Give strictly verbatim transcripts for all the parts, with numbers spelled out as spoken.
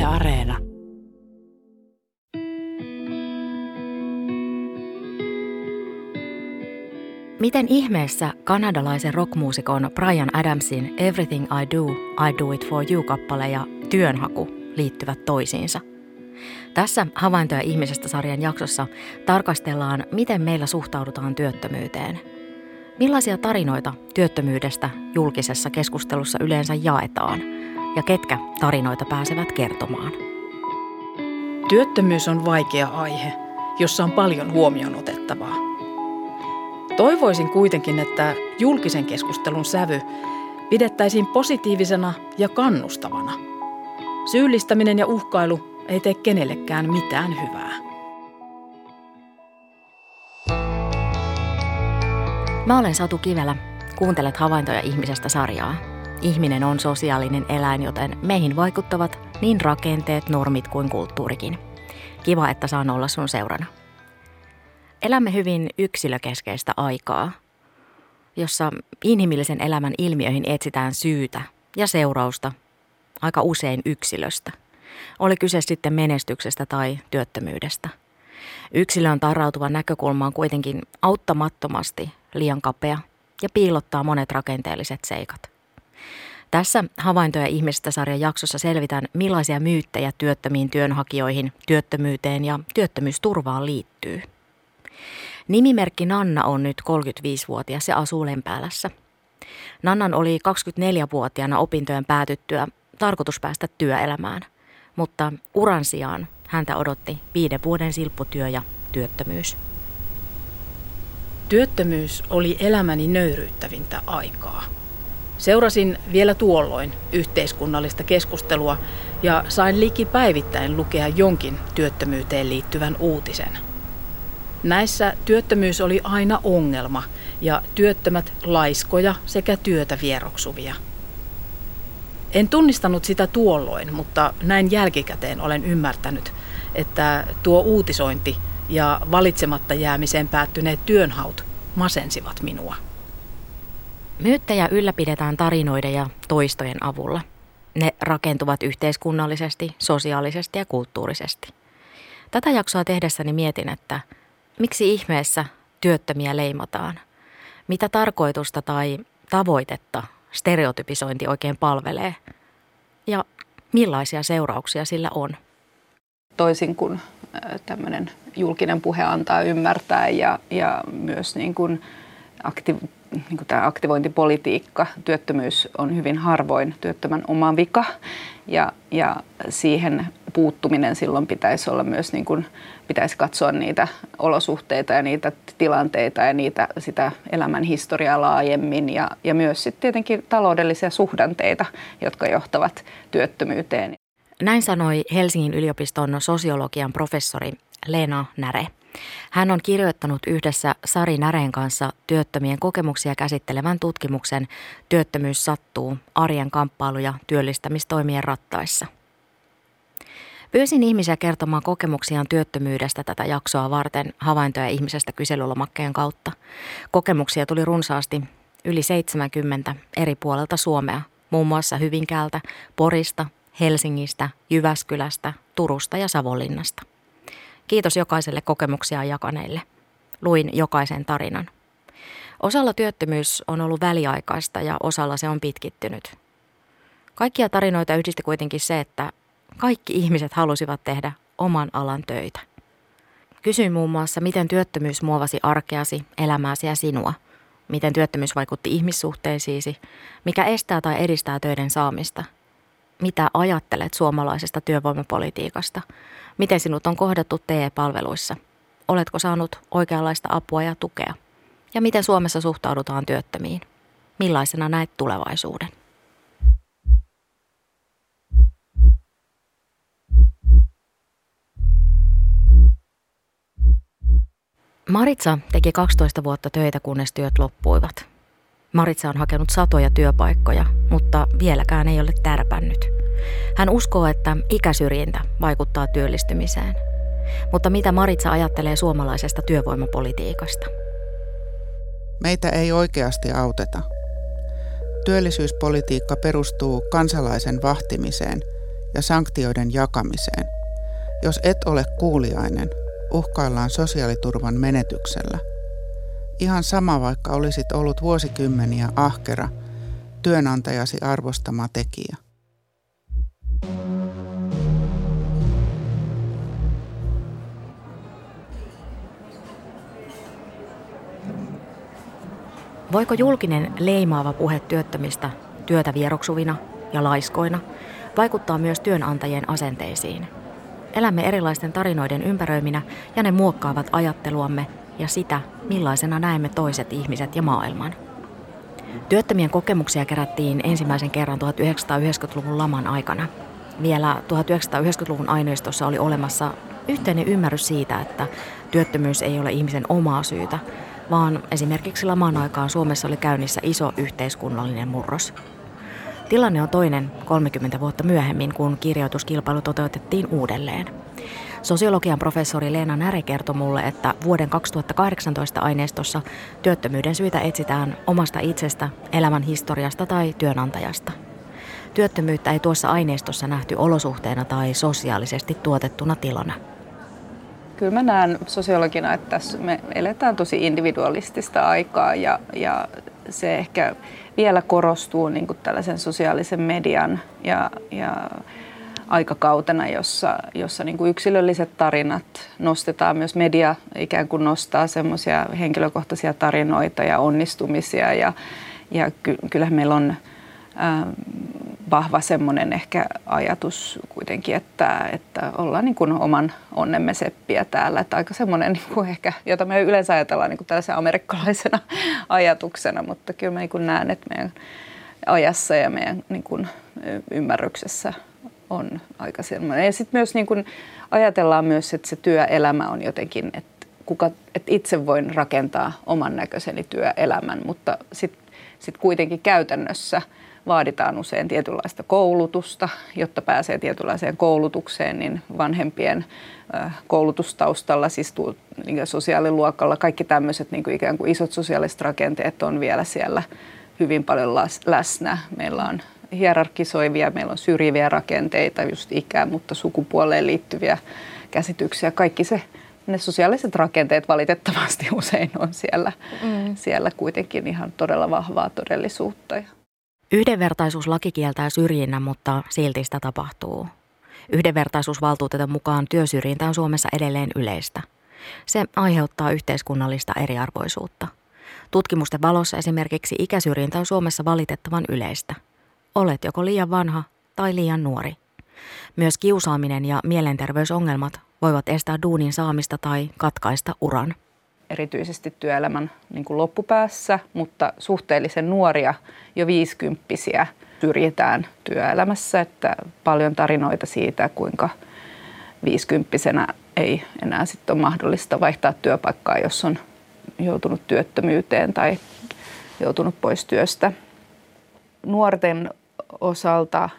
Areena. Miten ihmeessä kanadalaisen rockmuusikon Bryan Adamsin Everything I Do, I Do It For You-kappale ja työnhaku liittyvät toisiinsa? Tässä Havaintoja ihmisestä -sarjan jaksossa tarkastellaan, miten meillä suhtaudutaan työttömyyteen. Millaisia tarinoita työttömyydestä julkisessa keskustelussa yleensä jaetaan ja ketkä tarinoita pääsevät kertomaan? Työttömyys on vaikea aihe, jossa on paljon huomioon otettavaa. Toivoisin kuitenkin, että julkisen keskustelun sävy pidettäisiin positiivisena ja kannustavana. Syyllistäminen ja uhkailu ei tee kenellekään mitään hyvää. Mä olen Satu Kivelä. Kuuntelet Havaintoja ihmisestä -sarjaa. Ihminen on sosiaalinen eläin, joten meihin vaikuttavat niin rakenteet, normit kuin kulttuurikin. Kiva, että saan olla sun seurana. Elämme hyvin yksilökeskeistä aikaa, jossa inhimillisen elämän ilmiöihin etsitään syytä ja seurausta, aika usein yksilöstä. Oli kyse sitten menestyksestä tai työttömyydestä. Yksilön tarrautuva näkökulma on kuitenkin auttamattomasti liian kapea ja piilottaa monet rakenteelliset seikat. Tässä Havaintoja ihmisestä -sarjan jaksossa selvitän, millaisia myyttejä työttömiin työnhakijoihin, työttömyyteen ja työttömyysturvaan liittyy. Nimimerkki Nanna on nyt kolmekymmentäviisivuotias ja asuu Lempäälässä. Nannan oli kaksikymmentäneljävuotiaana opintojen päätyttyä tarkoitus päästä työelämään, mutta uran sijaan häntä odotti viiden vuoden silpputyö ja työttömyys. Työttömyys oli elämäni nöyryyttävintä aikaa. Seurasin vielä tuolloin yhteiskunnallista keskustelua ja sain liki päivittäin lukea jonkin työttömyyteen liittyvän uutisen. Näissä työttömyys oli aina ongelma ja työttömät laiskoja sekä työtä vieroksuvia. En tunnistanut sitä tuolloin, mutta näin jälkikäteen olen ymmärtänyt, että tuo uutisointi ja valitsematta jäämiseen päättyneet työnhaut masensivat minua. Myyttejä ylläpidetään tarinoiden ja toistojen avulla. Ne rakentuvat yhteiskunnallisesti, sosiaalisesti ja kulttuurisesti. Tätä jaksoa tehdessäni mietin, että miksi ihmeessä työttömiä leimataan? Mitä tarkoitusta tai tavoitetta stereotypisointi oikein palvelee? Ja millaisia seurauksia sillä on? Toisin kuin tämmöinen julkinen puhe antaa ymmärtää ja, ja myös niin kuin aktiv- niin kuin tämä aktivointipolitiikka, työttömyys on hyvin harvoin työttömän oma vika ja, ja siihen puuttuminen silloin pitäisi olla myös niin kuin, pitäisi katsoa niitä olosuhteita ja niitä tilanteita ja niitä, sitä elämän historiaa laajemmin ja, ja myös sitten tietenkin taloudellisia suhdanteita, jotka johtavat työttömyyteen. Näin sanoi Helsingin yliopiston sosiologian professori Leena Näre. Hän on kirjoittanut yhdessä Sari Näreen kanssa työttömien kokemuksia käsittelevän tutkimuksen Työttömyys sattuu, arjen kamppailu ja työllistämistoimien rattaissa. Pyysin ihmisiä kertomaan kokemuksiaan työttömyydestä tätä jaksoa varten Havaintoja ihmisestä -kyselylomakkeen kautta. Kokemuksia tuli runsaasti yli seitsemänkymmentä eri puolelta Suomea, muun muassa Hyvinkäältä, Porista, Helsingistä, Jyväskylästä, Turusta ja Savonlinnasta. Kiitos jokaiselle kokemuksia jakaneille. Luin jokaisen tarinan. Osalla työttömyys on ollut väliaikaista ja osalla se on pitkittynyt. Kaikkia tarinoita yhdisti kuitenkin se, että kaikki ihmiset halusivat tehdä oman alan töitä. Kysyin muun muassa, miten työttömyys muovasi arkeasi, elämääsi ja sinua. Miten työttömyys vaikutti ihmissuhteisiisi, mikä estää tai edistää töiden saamista. Mitä ajattelet suomalaisesta työvoimapolitiikasta? Miten sinut on kohdattu T E-palveluissa? Oletko saanut oikeanlaista apua ja tukea? Ja miten Suomessa suhtaudutaan työttömiin? Millaisena näet tulevaisuuden? Maritsa teki kaksitoista vuotta töitä, kunnes työt loppuivat. Maritsa on hakenut satoja työpaikkoja, mutta vieläkään ei ole tärpännyt. Hän uskoo, että ikäsyrjintä vaikuttaa työllistymiseen. Mutta mitä Maritsa ajattelee suomalaisesta työvoimapolitiikasta? Meitä ei oikeasti auteta. Työllisyyspolitiikka perustuu kansalaisen vahtimiseen ja sanktioiden jakamiseen. Jos et ole kuuliainen, uhkaillaan sosiaaliturvan menetyksellä. Ihan sama, vaikka olisit ollut vuosikymmeniä ahkera, työnantajasi arvostama tekijä. Voiko julkinen leimaava puhe työttömistä, työtä vieroksuvina ja laiskoina vaikuttaa myös työnantajien asenteisiin? Elämme erilaisten tarinoiden ympäröiminä ja ne muokkaavat ajatteluamme ja sitä, millaisena näemme toiset ihmiset ja maailman. Työttömien kokemuksia kerättiin ensimmäisen kerran tuhatyhdeksänsataayhdeksänkymmentäluvun laman aikana. Vielä tuhatyhdeksänsataayhdeksänkymmentäluvun aineistossa oli olemassa yhteinen ymmärrys siitä, että työttömyys ei ole ihmisen omaa syytä, vaan esimerkiksi laman aikaan Suomessa oli käynnissä iso yhteiskunnallinen murros. Tilanne on toinen kolmekymmentä vuotta myöhemmin, kun kirjoituskilpailu toteutettiin uudelleen. Sosiologian professori Leena Näre kertoi mulle, että vuoden kaksituhattakahdeksantoista aineistossa työttömyyden syitä etsitään omasta itsestä, elämän historiasta tai työnantajasta. Työttömyyttä ei tuossa aineistossa nähty olosuhteena tai sosiaalisesti tuotettuna tilana. Kyllä mä näen sosiologina, että tässä me eletään tosi individualistista aikaa ja, ja se ehkä vielä korostuu niin kuin tällaisen sosiaalisen median ja, ja aikakautena, jossa, jossa niin kuin yksilölliset tarinat nostetaan, myös media ikään kuin nostaa semmoisia henkilökohtaisia tarinoita ja onnistumisia ja, ja ky, kyllähän meillä on äh, vahva semmoinen ehkä ajatus kuitenkin, että, että ollaan niin kuin oman onnemme seppiä täällä. Että aika semmoinen, niin kuin ehkä, jota me yleensä ajatellaan niin kuin tällaisena amerikkalaisena ajatuksena, mutta kyllä mä niin kuin näen, että meidän ajassa ja meidän niin kuin ymmärryksessä on aika semmoinen. Ja sitten myös niin kuin ajatellaan myös, että se työelämä on jotenkin, että, kuka, että itse voin rakentaa oman näköiseni työelämän, mutta sitten sit kuitenkin käytännössä vaaditaan usein tietynlaista koulutusta, jotta pääsee tietynlaiseen koulutukseen, niin vanhempien koulutustaustalla, siis niin sosiaaliluokalla, kaikki tämmöiset niin kuin ikään kuin isot sosiaaliset rakenteet on vielä siellä hyvin paljon läsnä. Meillä on hierarkisoivia, meillä on syrjiviä rakenteita, just ikään, mutta sukupuoleen liittyviä käsityksiä. Kaikki se, ne sosiaaliset rakenteet valitettavasti usein on siellä, mm. siellä kuitenkin ihan todella vahvaa todellisuutta. Yhdenvertaisuuslaki kieltää syrjinnän, mutta silti sitä tapahtuu. Yhdenvertaisuusvaltuutetun mukaan työsyrjintä on Suomessa edelleen yleistä. Se aiheuttaa yhteiskunnallista eriarvoisuutta. Tutkimusten valossa esimerkiksi ikäsyrjintä on Suomessa valitettavan yleistä. Olet joko liian vanha tai liian nuori. Myös kiusaaminen ja mielenterveysongelmat voivat estää duunin saamista tai katkaista uran. Erityisesti työelämän niin kuin loppupäässä, mutta suhteellisen nuoria, jo viisikymppisiä syrjitään työelämässä. Että paljon tarinoita siitä, kuinka viisikymppisenä ei enää sitten ole mahdollista vaihtaa työpaikkaa, jos on joutunut työttömyyteen tai joutunut pois työstä. Nuorten osalta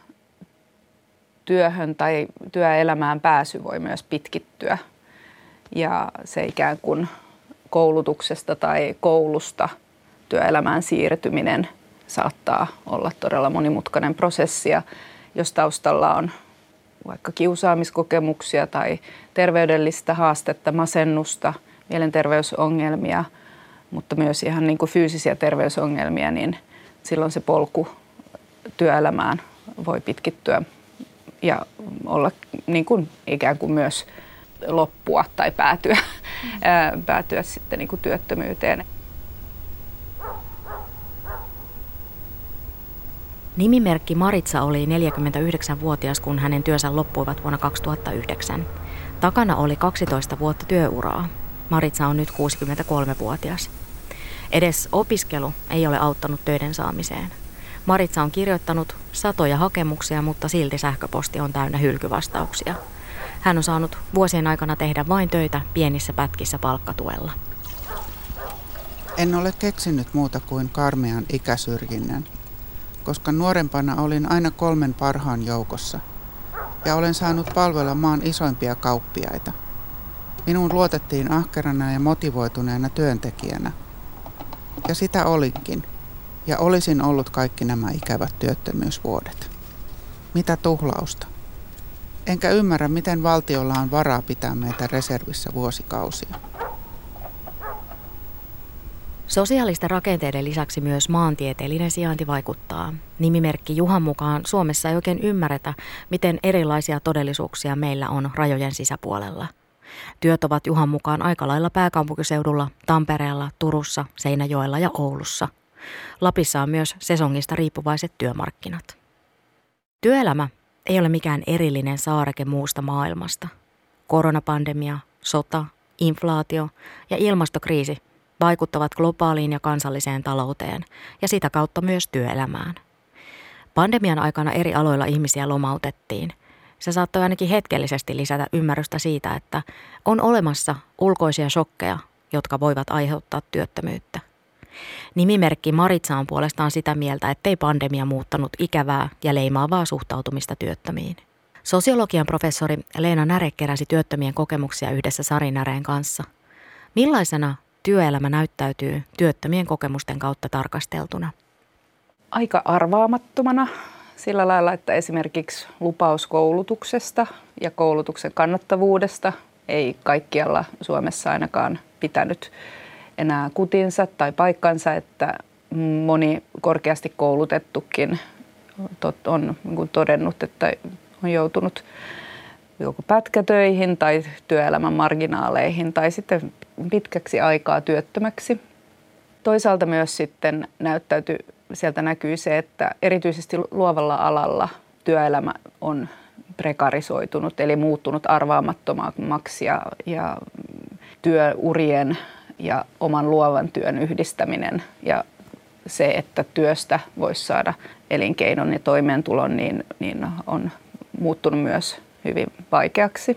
työhön tai työelämään pääsy voi myös pitkittyä ja se ikään kuin koulutuksesta tai koulusta työelämään siirtyminen saattaa olla todella monimutkainen prosessi, ja jos taustalla on vaikka kiusaamiskokemuksia tai terveydellistä haastetta, masennusta, mielenterveysongelmia, mutta myös ihan niin kuin fyysisiä terveysongelmia, niin silloin se polku työelämään voi pitkittyä ja olla niin kuin ikään kuin myös loppua tai päätyä, mm. päätyä sitten niin kuin työttömyyteen. Nimimerkki Maritsa oli neljäkymmentäyhdeksänvuotias, kun hänen työnsä loppuivat vuonna kaksituhattayhdeksän. Takana oli kaksitoista vuotta työuraa. Maritsa on nyt kuusikymmentäkolmevuotias. Edes opiskelu ei ole auttanut töiden saamiseen. Maritsa on kirjoittanut satoja hakemuksia, mutta silti sähköposti on täynnä hylkyvastauksia. Hän on saanut vuosien aikana tehdä vain töitä pienissä pätkissä palkkatuella. En ole keksinyt muuta kuin karmean ikäsyrjinnän, koska nuorempana olin aina kolmen parhaan joukossa ja olen saanut palvella maan isoimpia kauppiaita. Minuun luotettiin ahkerana ja motivoituneena työntekijänä. Ja sitä olinkin. Ja olisin ollut kaikki nämä ikävät työttömyysvuodet. Mitä tuhlausta? Enkä ymmärrä, miten valtiolla on varaa pitää meitä reservissä vuosikausia. Sosiaalisten rakenteiden lisäksi myös maantieteellinen sijainti vaikuttaa. Nimimerkki Juhan mukaan Suomessa ei oikein ymmärretä, miten erilaisia todellisuuksia meillä on rajojen sisäpuolella. Työt ovat Juhan mukaan aika lailla pääkaupunkiseudulla, Tampereella, Turussa, Seinäjoella ja Oulussa. Lapissa on myös sesongista riippuvaiset työmarkkinat. Työelämä ei ole mikään erillinen saareke muusta maailmasta. Koronapandemia, sota, inflaatio ja ilmastokriisi vaikuttavat globaaliin ja kansalliseen talouteen ja sitä kautta myös työelämään. Pandemian aikana eri aloilla ihmisiä lomautettiin. Se saattoi ainakin hetkellisesti lisätä ymmärrystä siitä, että on olemassa ulkoisia shokkeja, jotka voivat aiheuttaa työttömyyttä. Nimimerkki Maritsa on puolestaan sitä mieltä, ettei pandemia muuttanut ikävää ja leimaavaa suhtautumista työttömiin. Sosiologian professori Leena Näre keräsi työttömien kokemuksia yhdessä Sari Näreen kanssa. Millaisena työelämä näyttäytyy työttömien kokemusten kautta tarkasteltuna? Aika arvaamattomana sillä lailla, että esimerkiksi lupaus koulutuksesta ja koulutuksen kannattavuudesta ei kaikkialla Suomessa ainakaan pitänyt enää kutinsa tai paikkansa, että moni korkeasti koulutettukin on todennut, että on joutunut joko pätkätöihin tai työelämän marginaaleihin tai sitten pitkäksi aikaa työttömäksi. Toisaalta myös sitten näyttäytyy, sieltä näkyy se, että erityisesti luovalla alalla työelämä on prekarisoitunut eli muuttunut arvaamattomaksi ja, ja työurien ja oman luovan työn yhdistäminen ja se, että työstä voisi saada elinkeinon ja toimeentulon, niin, niin on muuttunut myös hyvin vaikeaksi.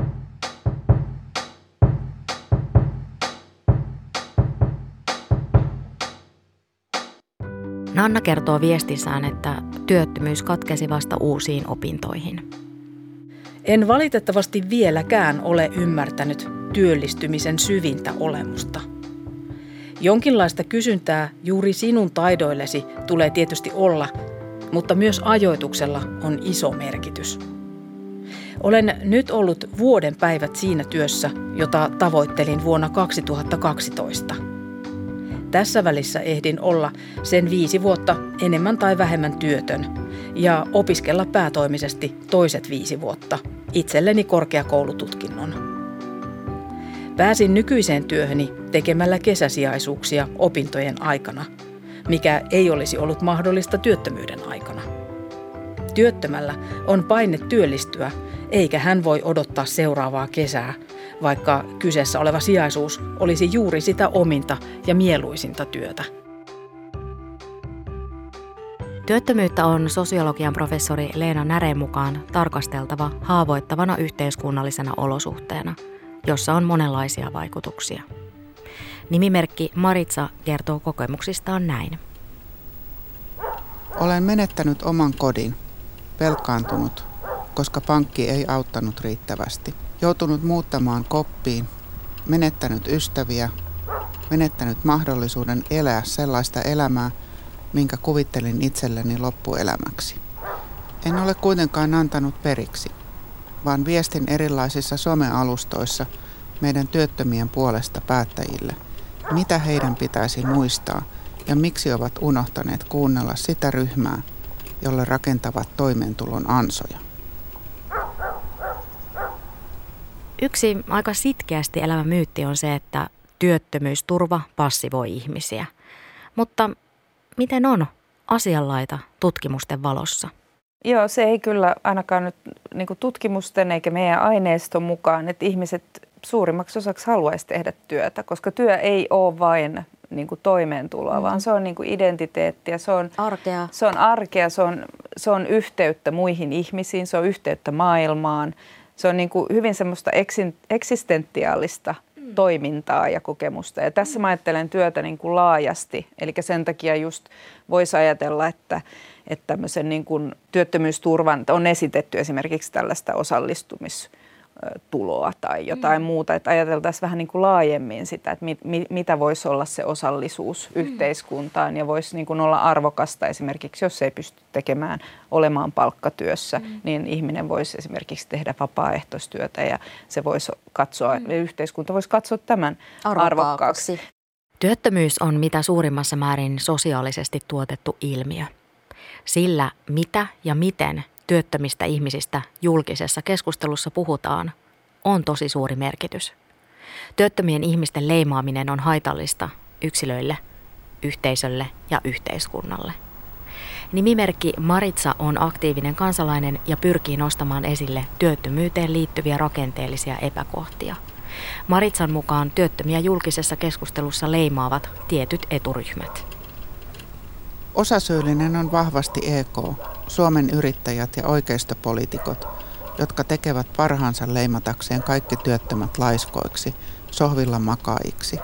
Nanna kertoo viestissään, että työttömyys katkesi vasta uusiin opintoihin. En valitettavasti vieläkään ole ymmärtänyt työllistymisen syvintä olemusta. Jonkinlaista kysyntää juuri sinun taidoillesi tulee tietysti olla, mutta myös ajoituksella on iso merkitys. Olen nyt ollut vuoden päivät siinä työssä, jota tavoittelin vuonna kaksituhattakaksitoista. Tässä välissä ehdin olla sen viisi vuotta enemmän tai vähemmän työtön ja opiskella päätoimisesti toiset viisi vuotta itselleni korkeakoulututkinnon. Pääsin nykyiseen työhöni tekemällä kesäsijaisuuksia opintojen aikana, mikä ei olisi ollut mahdollista työttömyyden aikana. Työttömällä on paine työllistyä, eikä hän voi odottaa seuraavaa kesää, vaikka kyseessä oleva sijaisuus olisi juuri sitä ominta ja mieluisinta työtä. Työttömyyttä on sosiologian professori Leena Näreen mukaan tarkasteltava haavoittavana yhteiskunnallisena olosuhteena, jossa on monenlaisia vaikutuksia. Nimimerkki Maritsa kertoo kokemuksistaan näin. Olen menettänyt oman kodin, velkaantunut, koska pankki ei auttanut riittävästi. Joutunut muuttamaan koppiin, menettänyt ystäviä, menettänyt mahdollisuuden elää sellaista elämää, minkä kuvittelin itselleni loppuelämäksi. En ole kuitenkaan antanut periksi, vaan viestin erilaisissa somealustoissa meidän työttömien puolesta päättäjille, mitä heidän pitäisi muistaa ja miksi ovat unohtaneet kuunnella sitä ryhmää, jolle rakentavat toimeentulon ansoja. Yksi aika sitkeästi elävä myytti on se, että työttömyysturva passivoi ihmisiä. Mutta miten on asianlaita tutkimusten valossa? Joo, se ei kyllä ainakaan nyt niin kuin tutkimusten eikä meidän aineiston mukaan, että ihmiset suurimmaksi osaksi haluaisi tehdä työtä, koska työ ei ole vain niin kuin toimeentuloa, mm-hmm. vaan se on niin kuin identiteettiä, se on arkea, se on, arkea se, on, se on yhteyttä muihin ihmisiin, se on yhteyttä maailmaan, se on niin kuin hyvin semmoista eksistentiaalista mm. toimintaa ja kokemusta. Ja tässä mä ajattelen työtä niin kuin laajasti, eli sen takia just voisi ajatella, että että tämmöisen niin kuin työttömyysturvan on esitetty esimerkiksi tällaista osallistumis, tuloa tai jotain mm. muuta. Että ajateltaisiin vähän niin kuin laajemmin sitä, että mit, mit, mitä voisi olla se osallisuus mm. yhteiskuntaan ja voisi niin kuin olla arvokasta esimerkiksi, jos ei pysty tekemään, olemaan palkkatyössä, mm. niin ihminen voisi esimerkiksi tehdä vapaaehtoistyötä ja se voisi katsoa, mm. yhteiskunta voisi katsoa tämän arvokkaaksi. Työttömyys on mitä suurimmassa määrin sosiaalisesti tuotettu ilmiö. Sillä mitä ja miten työttömistä ihmisistä julkisessa keskustelussa puhutaan, on tosi suuri merkitys. Työttömien ihmisten leimaaminen on haitallista yksilöille, yhteisölle ja yhteiskunnalle. Nimimerkki Maritsa on aktiivinen kansalainen ja pyrkii nostamaan esille työttömyyteen liittyviä rakenteellisia epäkohtia. Maritsan mukaan työttömiä julkisessa keskustelussa leimaavat tietyt eturyhmät. Osasyyllinen on vahvasti E K, Suomen yrittäjät ja oikeistopoliitikot, jotka tekevät parhaansa leimatakseen kaikki työttömät laiskoiksi, sohvilla makaajiksi.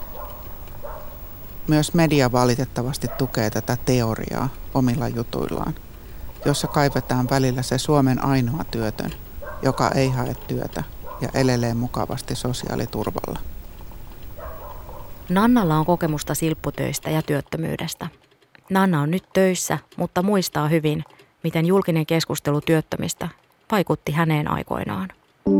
Myös media valitettavasti tukee tätä teoriaa omilla jutuillaan, jossa kaivetaan välillä se Suomen ainoa työtön, joka ei hae työtä ja elelee mukavasti sosiaaliturvalla. Nannalla on kokemusta silpputöistä ja työttömyydestä. Nanna on nyt töissä, mutta muistaa hyvin, miten julkinen keskustelu työttömistä vaikutti häneen aikoinaan.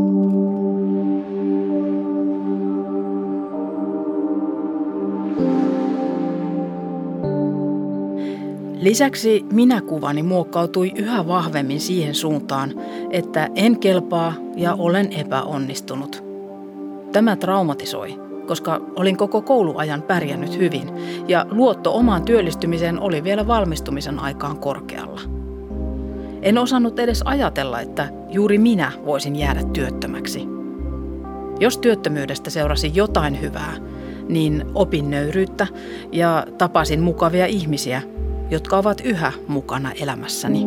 Lisäksi minäkuvani muokkautui yhä vahvemmin siihen suuntaan, että en kelpaa ja olen epäonnistunut. Tämä traumatisoi, koska olin koko kouluajan pärjännyt hyvin ja luotto omaan työllistymiseen oli vielä valmistumisen aikaan korkealla. En osannut edes ajatella, että juuri minä voisin jäädä työttömäksi. Jos työttömyydestä seurasi jotain hyvää, niin opin nöyryyttä ja tapasin mukavia ihmisiä, jotka ovat yhä mukana elämässäni.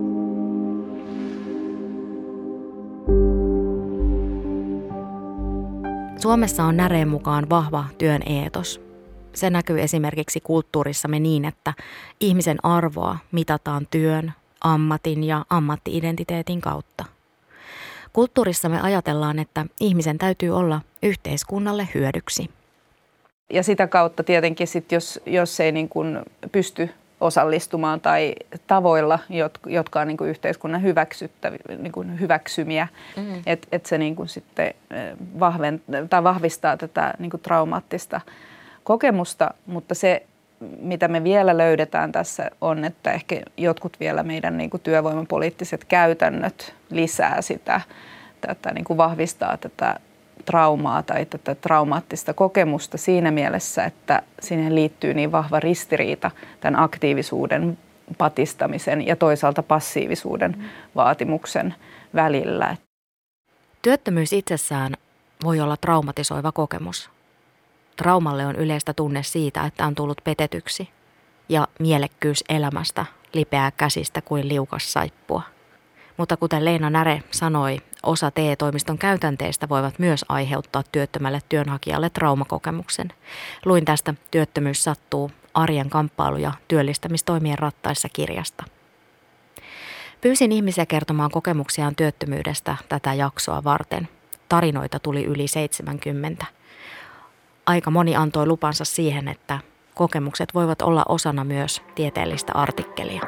Suomessa on Näreen mukaan vahva työn eetos. Se näkyy esimerkiksi kulttuurissamme niin, että ihmisen arvoa mitataan työn, ammatin ja ammatti-identiteetin kautta. Kulttuurissamme ajatellaan, että ihmisen täytyy olla yhteiskunnalle hyödyksi. Ja sitä kautta tietenkin, sit jos, jos ei niin kuin pysty osallistumaan tai tavoilla, jotka on niin kuin yhteiskunnan niin kuin hyväksymiä, mm-hmm. että et se niin kuin sitten vahven, tai vahvistaa tätä niin kuin traumaattista kokemusta, mutta se, mitä me vielä löydetään tässä on, että ehkä jotkut vielä meidän niin kuin työvoimapoliittiset käytännöt lisää sitä, tätä, niin kuin vahvistaa tätä traumaa tai tätä traumaattista kokemusta siinä mielessä, että siihen liittyy niin vahva ristiriita tämän aktiivisuuden patistamisen ja toisaalta passiivisuuden mm. vaatimuksen välillä. Työttömyys itsessään voi olla traumatisoiva kokemus. Traumalle on yleistä tunne siitä, että on tullut petetyksi ja mielekkyys elämästä lipeää käsistä kuin liukas saippua. Mutta kuten Leena Näre sanoi, osa T E-toimiston käytänteistä voivat myös aiheuttaa työttömälle työnhakijalle traumakokemuksen. Luin tästä Työttömyys sattuu arjen kamppailu- ja työllistämistoimien rattaissa -kirjasta. Pyysin ihmisiä kertomaan kokemuksiaan työttömyydestä tätä jaksoa varten. Tarinoita tuli yli seitsemänkymmentä. Aika moni antoi lupansa siihen, että kokemukset voivat olla osana myös tieteellistä artikkelia.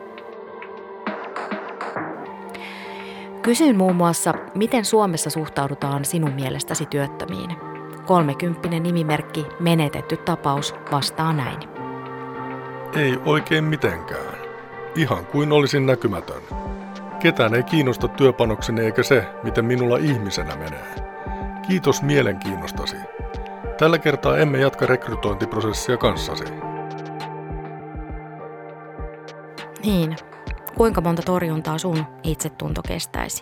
Kysyin muun muassa, miten Suomessa suhtaudutaan sinun mielestäsi työttömiin. Kolmekymppinen nimimerkki Menetetty tapaus vastaa näin. Ei oikein mitenkään. Ihan kuin olisin näkymätön. Ketään ei kiinnosta työpanokseni eikä se, miten minulla ihmisenä menee. Kiitos mielenkiinnostasi. Tällä kertaa emme jatka rekrytointiprosessia kanssasi. Niin. Kuinka monta torjuntaa sun itsetunto kestäisi?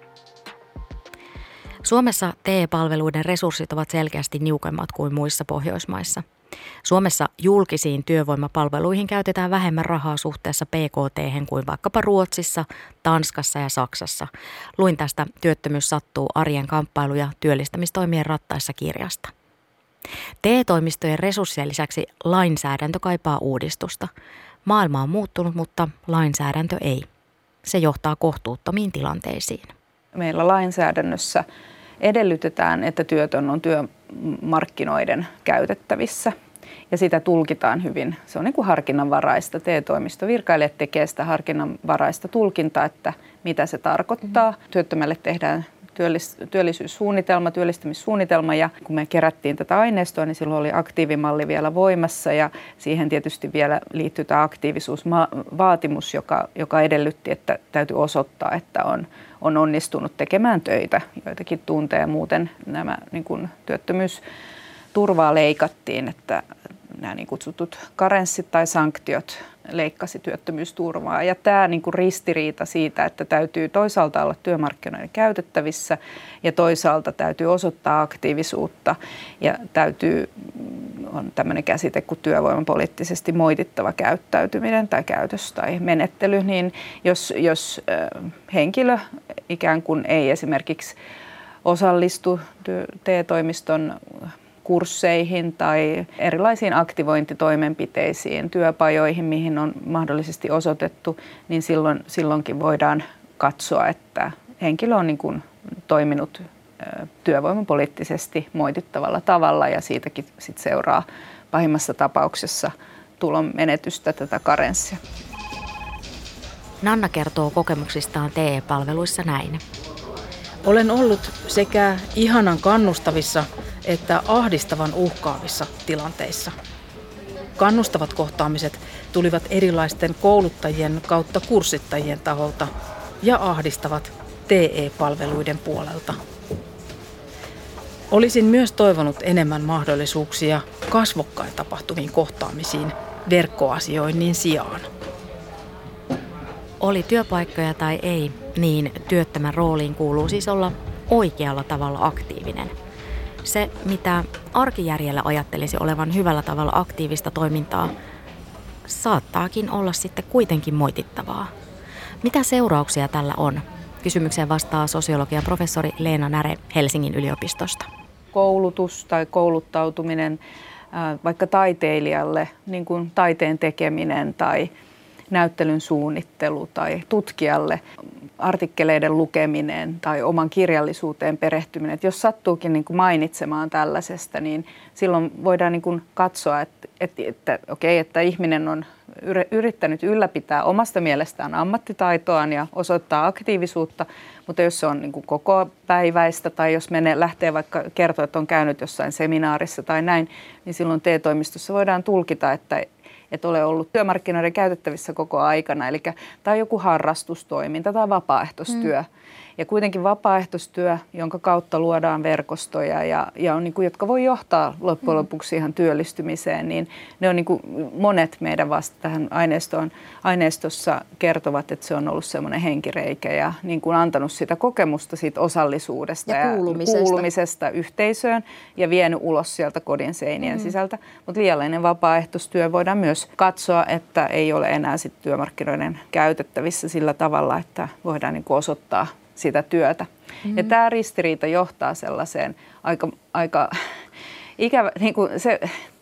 Suomessa T E-palveluiden resurssit ovat selkeästi niukemmat kuin muissa Pohjoismaissa. Suomessa julkisiin työvoimapalveluihin käytetään vähemmän rahaa suhteessa P K T:hen kuin vaikkapa Ruotsissa, Tanskassa ja Saksassa. Luin tästä Työttömyys sattuu arjen kamppailu- ja työllistämistoimien rattaissa -kirjasta. T E-toimistojen resurssien lisäksi lainsäädäntö kaipaa uudistusta. Maailma on muuttunut, mutta lainsäädäntö ei. Se johtaa kohtuuttomiin tilanteisiin. meillä lainsäädännössä edellytetään, että työtön on työmarkkinoiden käytettävissä. Ja sitä tulkitaan hyvin. Se on niin kuin harkinnanvaraista. T E-toimistovirkailijat tekee sitä harkinnanvaraista tulkintaa, että mitä se tarkoittaa. Työttömälle tehdään työllis- työllisyyssuunnitelma, työllistämissuunnitelma, ja kun me kerättiin tätä aineistoa, niin silloin oli aktiivimalli vielä voimassa, ja siihen tietysti vielä liittyy tämä aktiivisuusvaatimus, joka, joka edellytti, että täytyy osoittaa, että on, on onnistunut tekemään töitä. Joitakin tuntee muuten nämä niin kuin työttömyysturvaa leikattiin, että nämä niin kutsutut karenssit tai sanktiot leikkasi työttömyysturvaa. Ja tämä niin kuin ristiriita siitä, että täytyy toisaalta olla työmarkkinoiden käytettävissä ja toisaalta täytyy osoittaa aktiivisuutta ja täytyy, on tämmöinen käsite kuin työvoimapoliittisesti moitittava käyttäytyminen tai käytös tai menettely, niin jos, jos henkilö ikään kuin ei esimerkiksi osallistu T E-toimiston kursseihin tai erilaisiin aktivointitoimenpiteisiin, työpajoihin, mihin on mahdollisesti osoitettu, niin silloin, silloinkin voidaan katsoa, että henkilö on niin kuin toiminut työvoimapoliittisesti moitittavalla tavalla ja siitäkin sit seuraa pahimmassa tapauksessa tulon menetystä, tätä karenssia. Nanna kertoo kokemuksistaan T E-palveluissa näin. Olen ollut sekä ihanan kannustavissa että ahdistavan uhkaavissa tilanteissa. Kannustavat kohtaamiset tulivat erilaisten kouluttajien kautta kurssittajien taholta ja ahdistavat T E-palveluiden puolelta. Olisin myös toivonut enemmän mahdollisuuksia kasvokkain tapahtuviin kohtaamisiin verkkoasioinnin sijaan. Oli työpaikkoja tai ei, niin työttömän rooliin kuuluu siis olla oikealla tavalla aktiivinen. Se, mitä arkijärjellä ajattelisi olevan hyvällä tavalla aktiivista toimintaa, saattaakin olla sitten kuitenkin moitittavaa. Mitä seurauksia tällä on? Kysymykseen vastaa sosiologian professori Leena Näre Helsingin yliopistosta. Koulutus tai kouluttautuminen vaikka taiteilijalle, niin kuin taiteen tekeminen tai näyttelyn suunnittelu tai tutkijalle artikkeleiden lukeminen tai oman kirjallisuuteen perehtyminen. Että jos sattuukin niin kuin mainitsemaan tällaisesta, niin silloin voidaan niin kuin katsoa, että, että, että, okei, että ihminen on yrittänyt ylläpitää omasta mielestään ammattitaitoaan ja osoittaa aktiivisuutta, mutta jos se on niin kuin koko päiväistä tai jos menee, lähtee vaikka kertoa, että on käynyt jossain seminaarissa tai näin, niin silloin T E-toimistossa voidaan tulkita, että että ole ollut työmarkkinoiden käytettävissä koko aikana, eli tai joku harrastustoiminta tai vapaaehtoistyö. Mm. Ja kuitenkin vapaaehtoistyö, jonka kautta luodaan verkostoja ja, ja on niin kuin, jotka voi johtaa loppujen lopuksi ihan työllistymiseen, niin ne on niin kuin monet meidän vasta tähän aineistoon, aineistossa kertovat, että se on ollut semmoinen henkireikä ja niin kuin antanut sitä kokemusta siitä osallisuudesta ja kuulumisesta, ja kuulumisesta yhteisöön ja vienyt ulos sieltä kodin seinien mm. sisältä. Mutta liiallinen vapaaehtoistyö voidaan myös katsoa, että ei ole enää sit työmarkkinoiden käytettävissä sillä tavalla, että voidaan niin kuin osoittaa sitä työtä. Mm-hmm. Ja tämä ristiriita johtaa sellaiseen aika, aika ikävä, niin kuin se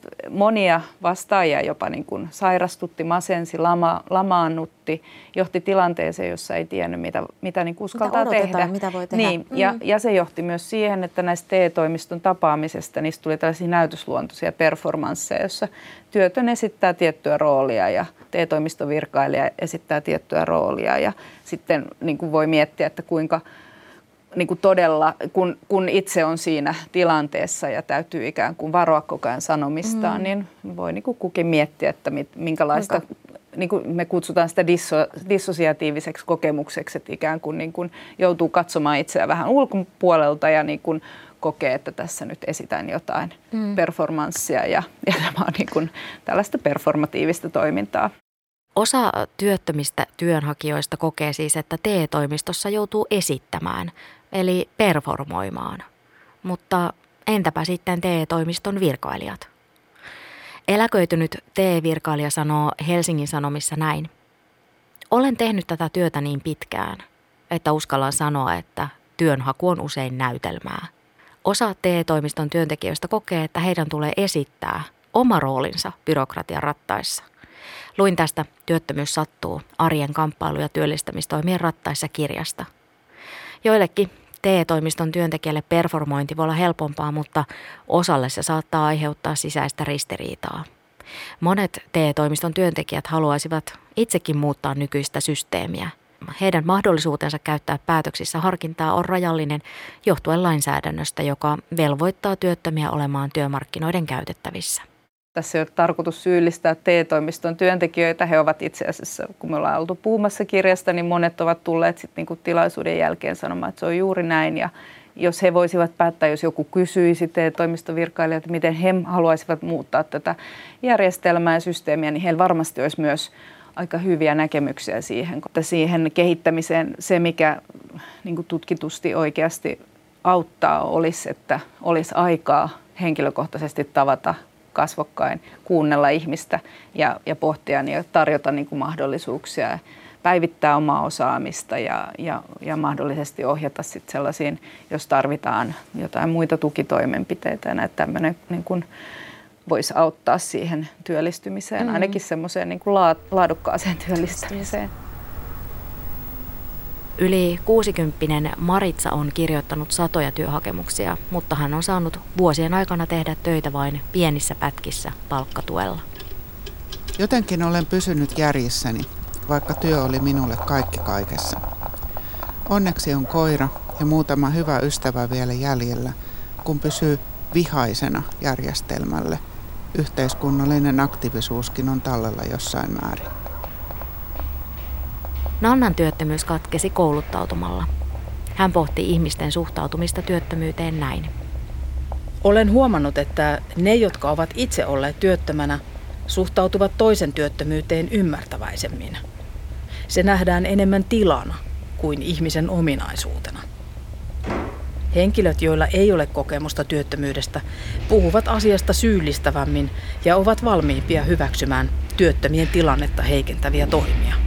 monia vastaajia jopa niin kuin sairastutti, masensi, lama, lamaannutti, johti tilanteeseen, jossa ei tiennyt, mitä, mitä niin kuin uskaltaa mitä tehdä. Mitä voi tehdä. Niin, mm-hmm. ja, ja se johti myös siihen, että näistä T E-toimiston tapaamisesta niistä tuli tällaisia näytösluontoisia performansseja, jossa työtön esittää tiettyä roolia ja T E-toimiston virkailija esittää tiettyä roolia ja sitten niin kuin voi miettiä, että kuinka niin kuin todella, kun, kun itse on siinä tilanteessa ja täytyy ikään kuin varoa koko ajan sanomistaan, mm. niin voi niin kuin kukin miettiä, että mit, minkälaista, niin kuin me kutsutaan sitä disso, dissosiatiiviseksi kokemukseksi, että ikään kuin, niin kuin joutuu katsomaan itseään vähän ulkopuolelta ja niin kuin kokee, että tässä nyt esitän jotain mm. performanssia ja, ja tämä on niin kuin tällaista performatiivista toimintaa. Osa työttömistä työnhakijoista kokee siis, että T E-toimistossa joutuu esittämään, eli performoimaan. Mutta entäpä sitten T E-toimiston virkailijat? Eläköitynyt T E-virkailija sanoo Helsingin Sanomissa näin. Olen tehnyt tätä työtä niin pitkään, että uskallan sanoa, että työnhaku on usein näytelmää. Osa T E-toimiston työntekijöistä kokee, että heidän tulee esittää oma roolinsa byrokratian rattaissa. Luin tästä Työttömyys sattuu, arjen kamppailu- ja työllistämistoimien rattaissa -kirjasta. Joillekin T E-toimiston työntekijälle performointi voi olla helpompaa, mutta osalle se saattaa aiheuttaa sisäistä ristiriitaa. Monet T E-toimiston työntekijät haluaisivat itsekin muuttaa nykyistä systeemiä. Heidän mahdollisuutensa käyttää päätöksissä harkintaa on rajallinen johtuen lainsäädännöstä, joka velvoittaa työttömiä olemaan työmarkkinoiden käytettävissä. Tässä ei ole tarkoitus syyllistää T E-toimiston työntekijöitä. He ovat itse asiassa, kun me ollaan oltu puhumassa kirjasta, niin monet ovat tulleet sitten niin kuin tilaisuuden jälkeen sanomaan, että se on juuri näin. Ja jos he voisivat päättää, jos joku kysyisi T E-toimiston virkailijoilta, miten he haluaisivat muuttaa tätä järjestelmää ja systeemiä, niin heillä varmasti olisi myös aika hyviä näkemyksiä siihen. Siihen kehittämiseen se, mikä niin kuin tutkitusti oikeasti auttaa, olisi, että olisi aikaa henkilökohtaisesti tavata kasvokkain, kuunnella ihmistä ja, ja pohtia ja tarjota niin kuin mahdollisuuksia, päivittää omaa osaamista ja, ja, ja mahdollisesti ohjata sit sellaisiin, jos tarvitaan jotain muita tukitoimenpiteitä. Ja näitä tämmöinen niin kuin voisi auttaa siihen työllistymiseen, mm. ainakin semmoiseen niin kuin laadukkaaseen työllistämiseen. Yli kuusikymppinen Maritsa on kirjoittanut satoja työhakemuksia, mutta hän on saanut vuosien aikana tehdä töitä vain pienissä pätkissä palkkatuella. Jotenkin olen pysynyt järjissäni, vaikka työ oli minulle kaikki kaikessa. Onneksi on koira ja muutama hyvä ystävä vielä jäljellä, kun pysyy vihaisena järjestelmälle. Yhteiskunnallinen aktiivisuuskin on tallella jossain määrin. Nannan työttömyys katkesi kouluttautumalla. Hän pohti ihmisten suhtautumista työttömyyteen näin. Olen huomannut, että ne, jotka ovat itse olleet työttömänä, suhtautuvat toisen työttömyyteen ymmärtäväisemmin. Se nähdään enemmän tilana kuin ihmisen ominaisuutena. Henkilöt, joilla ei ole kokemusta työttömyydestä, puhuvat asiasta syyllistävämmin ja ovat valmiimpia hyväksymään työttömien tilannetta heikentäviä toimia.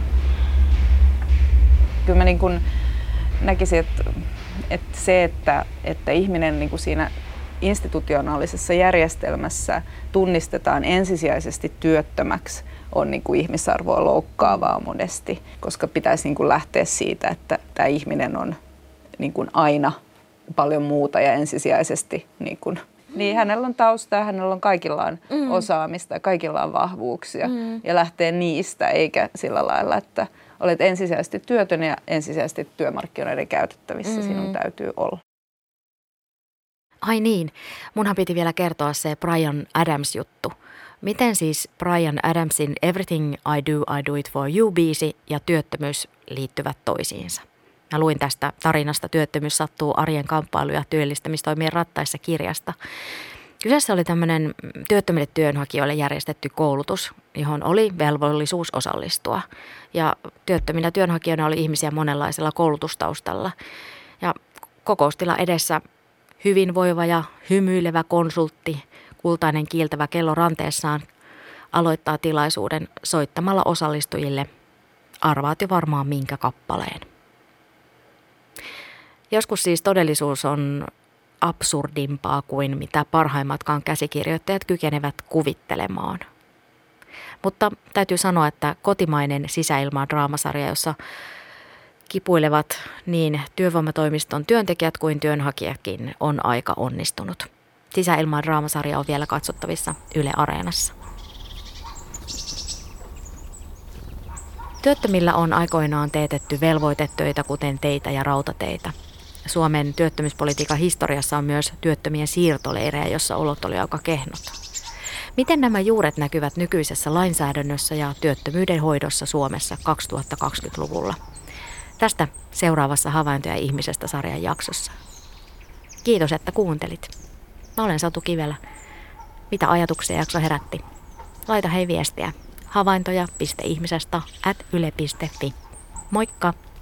Kyllä mä niin kuin näkisin, että, että se, että, että ihminen niin kuin siinä institutionaalisessa järjestelmässä tunnistetaan ensisijaisesti työttömäksi, on niin kuin ihmisarvoa loukkaavaa monesti, koska pitäisi niin kuin lähteä siitä, että tämä ihminen on niin kuin aina paljon muuta ja ensisijaisesti niin kuin, niin hänellä on taustaa, hänellä on kaikilla on mm. osaamista ja kaikilla on vahvuuksia mm. ja lähtee niistä, eikä sillä lailla, että olet ensisijaisesti työtön ja ensisijaisesti työmarkkinoiden käytettävissä mm. sinun täytyy olla. Ai niin, munhan piti vielä kertoa se Bryan Adams-juttu. Miten siis Bryan Adamsin Everything I Do, I Do It For You-biisi ja työttömyys liittyvät toisiinsa? Mä luin tästä tarinasta Työttömyys sattuu arjen kamppailu- ja työllistämistoimien rattaissa -kirjasta. Kyseessä oli tämmöinen työttömille työnhakijoille järjestetty koulutus, johon oli velvollisuus osallistua. Ja työttöminä työnhakijoina oli ihmisiä monenlaisella koulutustaustalla. Ja kokoustila edessä hyvinvoiva ja hymyilevä konsultti, kultainen kiiltävä kello ranteessaan, aloittaa tilaisuuden soittamalla osallistujille. Arvaat jo varmaan minkä kappaleen. Joskus siis todellisuus on absurdimpaa kuin mitä parhaimmatkaan käsikirjoittajat kykenevät kuvittelemaan. Mutta täytyy sanoa, että kotimainen sisäilma-draamasarja, jossa kipuilevat niin työvoimatoimiston työntekijät kuin työnhakijakin, on aika onnistunut. Sisäilma-draamasarja on vielä katsottavissa Yle Areenassa. Työttömillä on aikoinaan teetetty velvoitetöitä, kuten teitä ja rautateitä. Suomen työttömyyspolitiikan historiassa on myös työttömien siirtoleirejä, jossa olot oli aika kehnot. Miten nämä juuret näkyvät nykyisessä lainsäädännössä ja työttömyyden hoidossa Suomessa kaksituhattakaksikymmentäluvulla? Tästä seuraavassa Havaintoja ihmisestä -sarjan jaksossa. Kiitos, että kuuntelit. Mä olen Satu Kivelä. Mitä ajatuksia jakso herätti? Laita hei viestiä havaintoja piste ihmisestä at yle piste fi. Moikka!